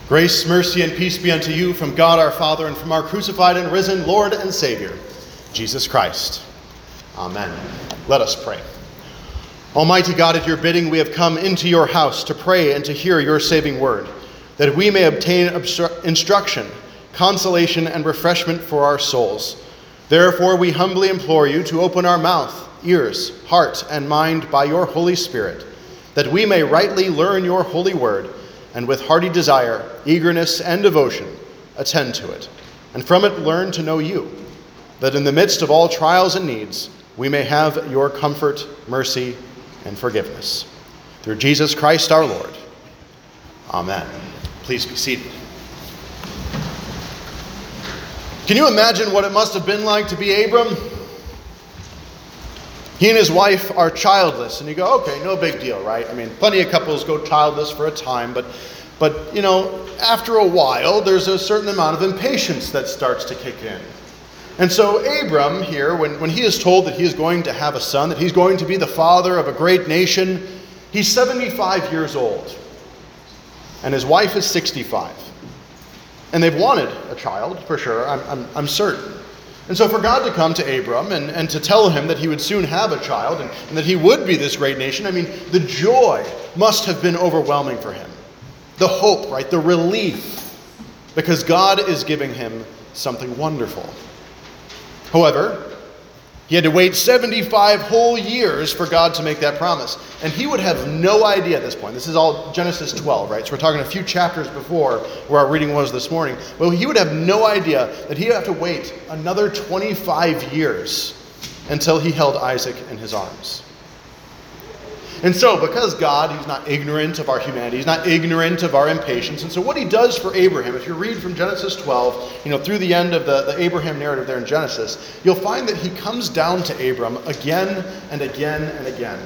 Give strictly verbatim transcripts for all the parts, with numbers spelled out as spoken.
Grace, mercy, and peace be unto you from God our Father and from our crucified and risen Lord and Savior, Jesus Christ. Amen. Let us pray. Almighty God, at your bidding we have come into your house to pray and to hear your saving word, that we may obtain obstru- instruction, consolation, and refreshment for our souls. Therefore we humbly implore you to open our mouth, ears, heart, and mind by your Holy Spirit, that we may rightly learn your holy word, and with hearty desire, eagerness, and devotion, attend to it, and from it learn to know you, that in the midst of all trials and needs, we may have your comfort, mercy, and forgiveness. Through Jesus Christ our Lord. Amen. Please be seated. Can you imagine what it must have been like to be Abram? He and his wife are childless, and you go, okay, no big deal, right? I mean, plenty of couples go childless for a time, but, but you know, after a while, there's a certain amount of impatience that starts to kick in. And so Abram here, when, when he is told that he is going to have a son, that he's going to be the father of a great nation, he's seventy-five years old, and his wife is sixty-five. And they've wanted a child, for sure, I'm, I'm, I'm certain. And so for God to come to Abram and, and to tell him that he would soon have a child and, and that he would be this great nation, I mean, the joy must have been overwhelming for him. The hope, right? The relief. Because God is giving him something wonderful. However, he had to wait seventy-five whole years for God to make that promise. And he would have no idea at this point. This is all Genesis twelve, right? So we're talking a few chapters before where our reading was this morning. But he would have no idea that he'd have to wait another twenty-five years until he held Isaac in his arms. And so, because God, he's not ignorant of our humanity, he's not ignorant of our impatience. And so what he does for Abraham, if you read from Genesis twelve, you know, through the end of the, the Abraham narrative there in Genesis, you'll find that he comes down to Abram again and again and again.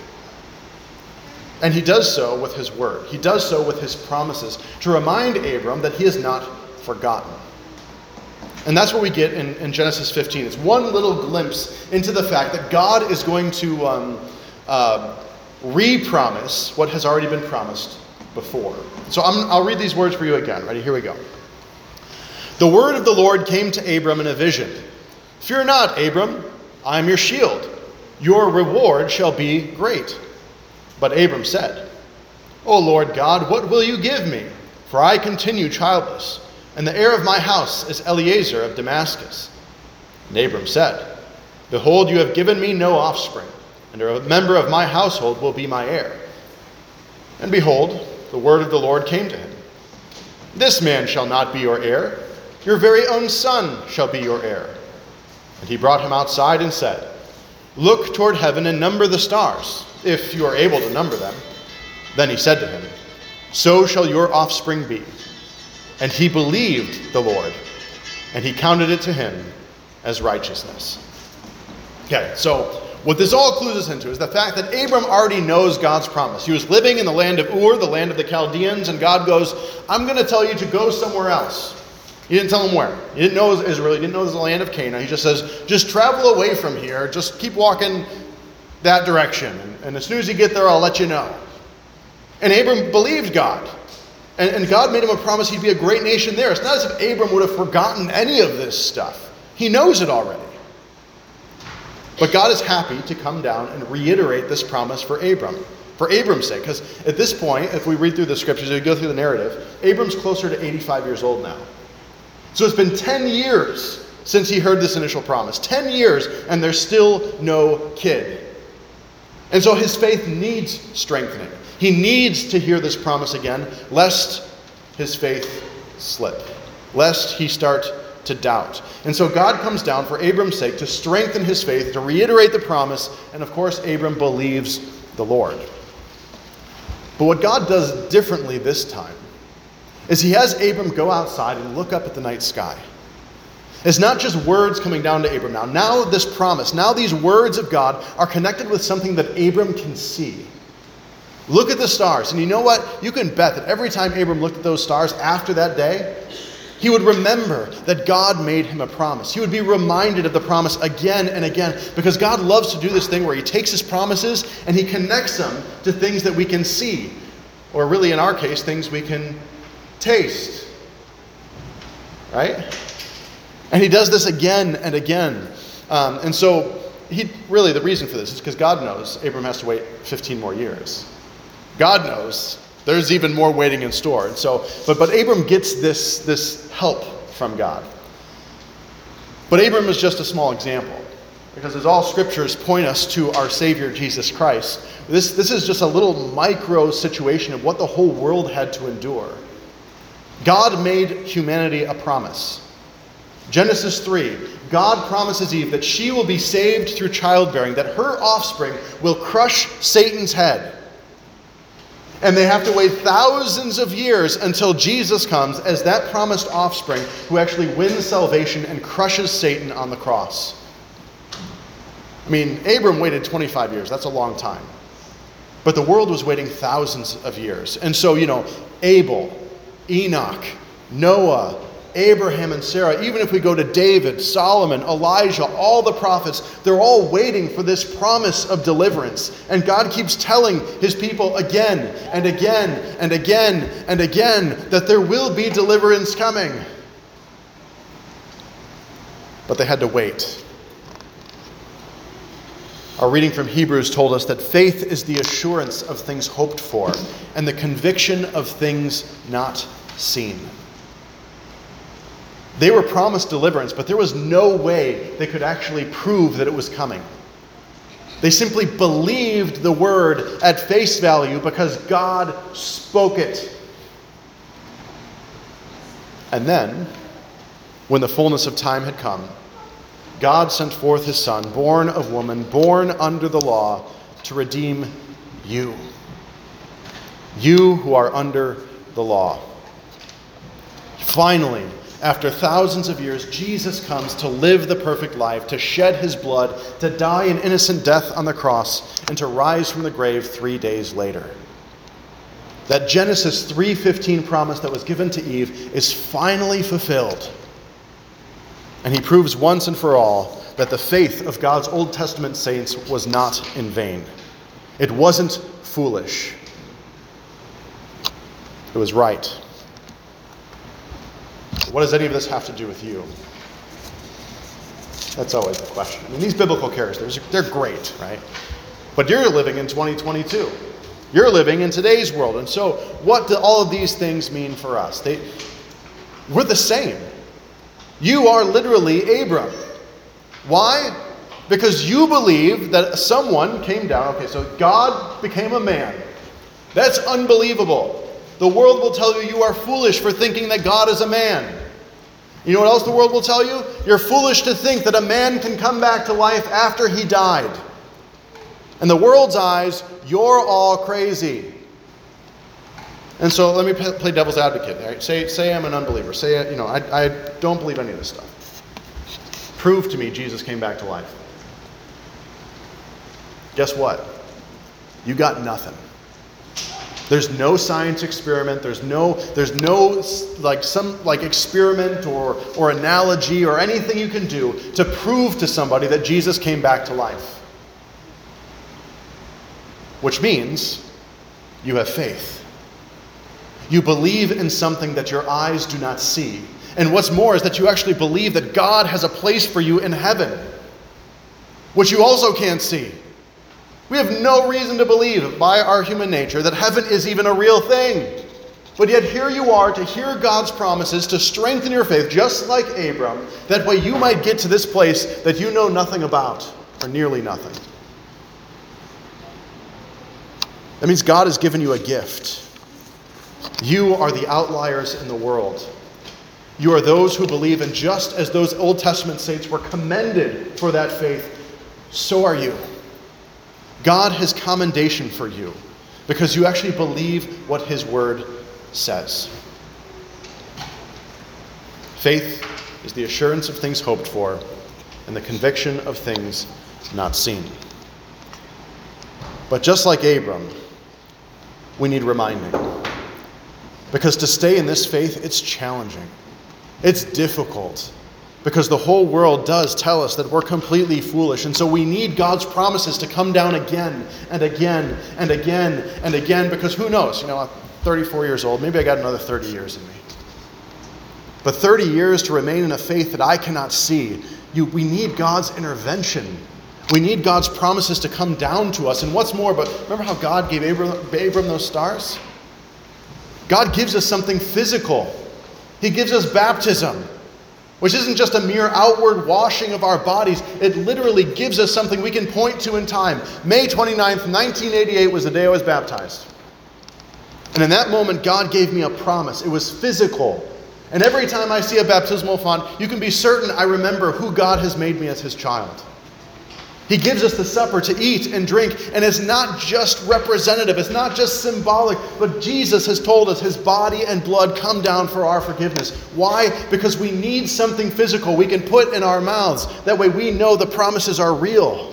And he does so with his word. He does so with his promises to remind Abram that he is not forgotten. And that's what we get in, in Genesis fifteen. It's one little glimpse into the fact that God is going to um, uh, re-promise what has already been promised before. So I'm, I'll read these words for you again. Ready? Here we go. The word of the Lord came to Abram in a vision. Fear not, Abram, I am your shield. Your reward shall be great. But Abram said, O Lord God, what will you give me? For I continue childless, and the heir of my house is Eliezer of Damascus. And Abram said, Behold, you have given me no offspring, and a member of my household will be my heir. And behold, the word of the Lord came to him. This man shall not be your heir. Your very own son shall be your heir. And he brought him outside and said, Look toward heaven and number the stars, if you are able to number them. Then he said to him, So shall your offspring be. And he believed the Lord, and he counted it to him as righteousness. Okay, so what this all clues us into is the fact that Abram already knows God's promise. He was living in the land of Ur, the land of the Chaldeans, and God goes, I'm going to tell you to go somewhere else. He didn't tell him where. He didn't know it was Israel. He didn't know it was the land of Canaan. He just says, just travel away from here. Just keep walking that direction. And, and as soon as you get there, I'll let you know. And Abram believed God. And, and God made him a promise he'd be a great nation there. It's not as if Abram would have forgotten any of this stuff. He knows it already. But God is happy to come down and reiterate this promise for Abram, for Abram's sake. Because at this point, if we read through the scriptures, if we go through the narrative, Abram's closer to eighty-five years old now. So it's been ten years since he heard this initial promise. ten years, and there's still no kid. And so his faith needs strengthening. He needs to hear this promise again, lest his faith slip, lest he start to doubt. And so God comes down for Abram's sake to strengthen his faith, to reiterate the promise, and of course Abram believes the Lord. But what God does differently this time is he has Abram go outside and look up at the night sky. It's not just words coming down to Abram now. Now this promise, now these words of God are connected with something that Abram can see. Look at the stars. And you know what? You can bet that every time Abram looked at those stars after that day, he would remember that God made him a promise. He would be reminded of the promise again and again, because God loves to do this thing where he takes his promises and he connects them to things that we can see, or really in our case, things we can taste. Right? And he does this again and again. Um, and so, he really, the reason for this is because God knows Abram has to wait fifteen more years. God knows there's even more waiting in store. And so, but, but Abram gets this, this help from God. But Abram is just a small example. Because as all scriptures point us to our Savior, Jesus Christ, this, this is just a little micro situation of what the whole world had to endure. God made humanity a promise. Genesis three, God promises Eve that she will be saved through childbearing, that her offspring will crush Satan's head. And they have to wait thousands of years until Jesus comes as that promised offspring who actually wins salvation and crushes Satan on the cross. I mean, Abram waited twenty-five years. That's a long time. But the world was waiting thousands of years. And so, you know, Abel, Enoch, Noah, Abraham and Sarah, even if we go to David, Solomon, Elijah, all the prophets, they're all waiting for this promise of deliverance. And God keeps telling his people again and again and again and again that there will be deliverance coming. But they had to wait. Our reading from Hebrews told us that faith is the assurance of things hoped for and the conviction of things not seen. They were promised deliverance, but there was no way they could actually prove that it was coming. They simply believed the word at face value because God spoke it. And then, when the fullness of time had come, God sent forth his Son, born of woman, born under the law, to redeem you. You who are under the law. Finally, after thousands of years, Jesus comes to live the perfect life, to shed his blood, to die an innocent death on the cross, and to rise from the grave three days later. That Genesis three fifteen promise that was given to Eve is finally fulfilled. And he proves once and for all that the faith of God's Old Testament saints was not in vain. It wasn't foolish. It was right. What does any of this have to do with you? That's always the question. I mean, these biblical characters, they're great, right? But you're living in twenty twenty-two. You're living in today's world. And so what do all of these things mean for us? They, we're the same. You are literally Abram. Why? Because you believe that someone came down. Okay, so God became a man. That's unbelievable. The world will tell you you are foolish for thinking that God is a man. You know what else the world will tell you? You're foolish to think that a man can come back to life after he died. In the world's eyes, you're all crazy. And so let me play devil's advocate. All right? Say, say I'm an unbeliever. Say, you know, I, I don't believe any of this stuff. Prove to me Jesus came back to life. Guess what? You got nothing. There's no science experiment. There's no, there's no like some like experiment or or analogy or anything you can do to prove to somebody that Jesus came back to life. Which means you have faith. You believe in something that your eyes do not see. And what's more is that you actually believe that God has a place for you in heaven, which you also can't see. We have no reason to believe by our human nature that heaven is even a real thing. But yet here you are to hear God's promises, to strengthen your faith, just like Abram, that way you might get to this place that you know nothing about, or nearly nothing. That means God has given you a gift. You are the outliers in the world. You are those who believe, and just as those Old Testament saints were commended for that faith, so are you. God has commendation for you because you actually believe what his word says. Faith is the assurance of things hoped for and the conviction of things not seen. But just like Abram, we need reminding. Because to stay in this faith, it's challenging. It's difficult. Because the whole world does tell us that we're completely foolish. And so we need God's promises to come down again and again and again and again. Because who knows? You know, thirty-four years old. Maybe I got another thirty years in me. But thirty years to remain in a faith that I cannot see, you, we need God's intervention. We need God's promises to come down to us. And what's more, but remember how God gave Abram, Abram those stars? God gives us something physical. He gives us baptism, which isn't just a mere outward washing of our bodies. It literally gives us something we can point to in time. May twenty-ninth, nineteen eighty-eight was the day I was baptized. And in that moment, God gave me a promise. It was physical. And every time I see a baptismal font, you can be certain I remember who God has made me as his child. He gives us the supper to eat and drink, and it's not just representative, it's not just symbolic, but Jesus has told us his body and blood come down for our forgiveness. Why? Because we need something physical we can put in our mouths. That way we know the promises are real.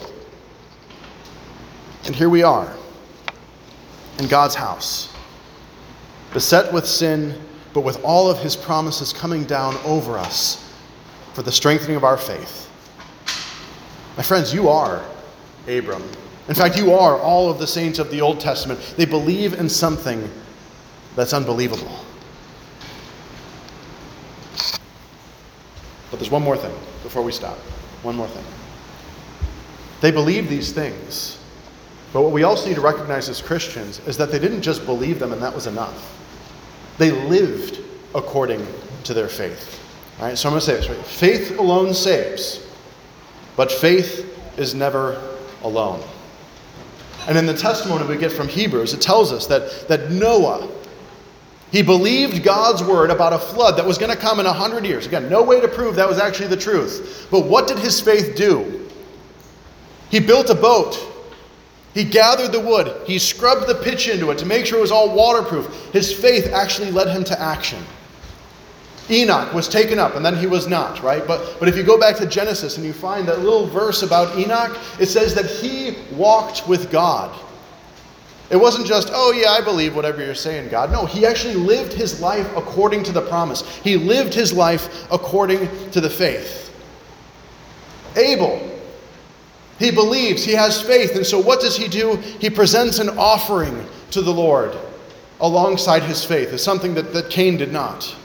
And here we are, in God's house, beset with sin, but with all of his promises coming down over us for the strengthening of our faith. My friends, you are Abram. In fact, you are all of the saints of the Old Testament. They believe in something that's unbelievable. But there's one more thing before we stop. One more thing. They believe these things. But what we also need to recognize as Christians is that they didn't just believe them and that was enough. They lived according to their faith. All right, so I'm going to say this, right? Faith alone saves, but faith is never alone. And in the testimony we get from Hebrews, it tells us that, that Noah, he believed God's word about a flood that was going to come in a hundred years. Again, no way to prove that was actually the truth. But what did his faith do? He built a boat. He gathered the wood. He scrubbed the pitch into it to make sure it was all waterproof. His faith actually led him to action. Enoch was taken up, and then he was not, right? But, but if you go back to Genesis and you find that little verse about Enoch, it says that he walked with God. It wasn't just, oh yeah, I believe whatever you're saying, God. No, he actually lived his life according to the promise. He lived his life according to the faith. Abel, he believes, he has faith, and so what does he do? He presents an offering to the Lord alongside his faith. It's something that, that Cain did not.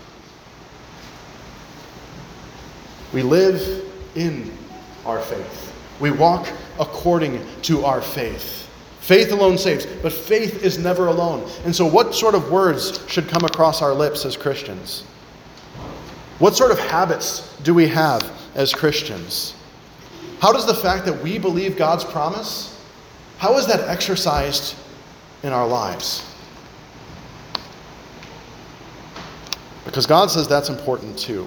We live in our faith. We walk according to our faith. Faith alone saves, but faith is never alone. And so what sort of words should come across our lips as Christians? What sort of habits do we have as Christians? How does the fact that we believe God's promise, how is that exercised in our lives? Because God says that's important too.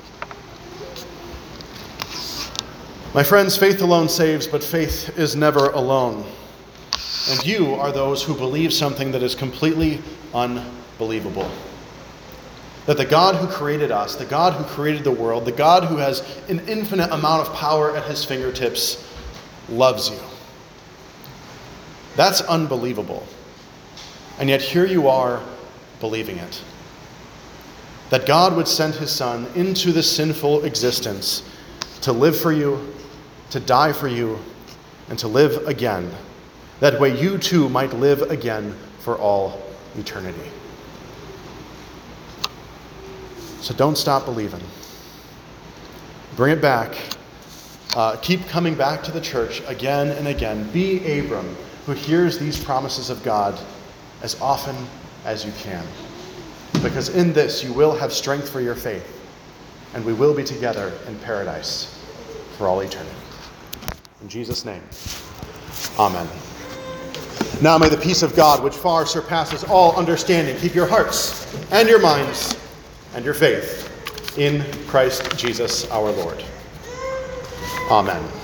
My friends, faith alone saves, but faith is never alone. And you are those who believe something that is completely unbelievable. That the God who created us, the God who created the world, the God who has an infinite amount of power at his fingertips, loves you. That's unbelievable. And yet here you are believing it. That God would send his Son into this sinful existence to live for you, to die for you, and to live again. That way you too might live again for all eternity. So don't stop believing. Bring it back. Uh, keep coming back to the church again and again. Be Abram, who hears these promises of God as often as you can. Because in this you will have strength for your faith, and we will be together in paradise for all eternity. In Jesus' name, amen. Now may the peace of God, which far surpasses all understanding, keep your hearts and your minds and your faith in Christ Jesus our Lord. Amen.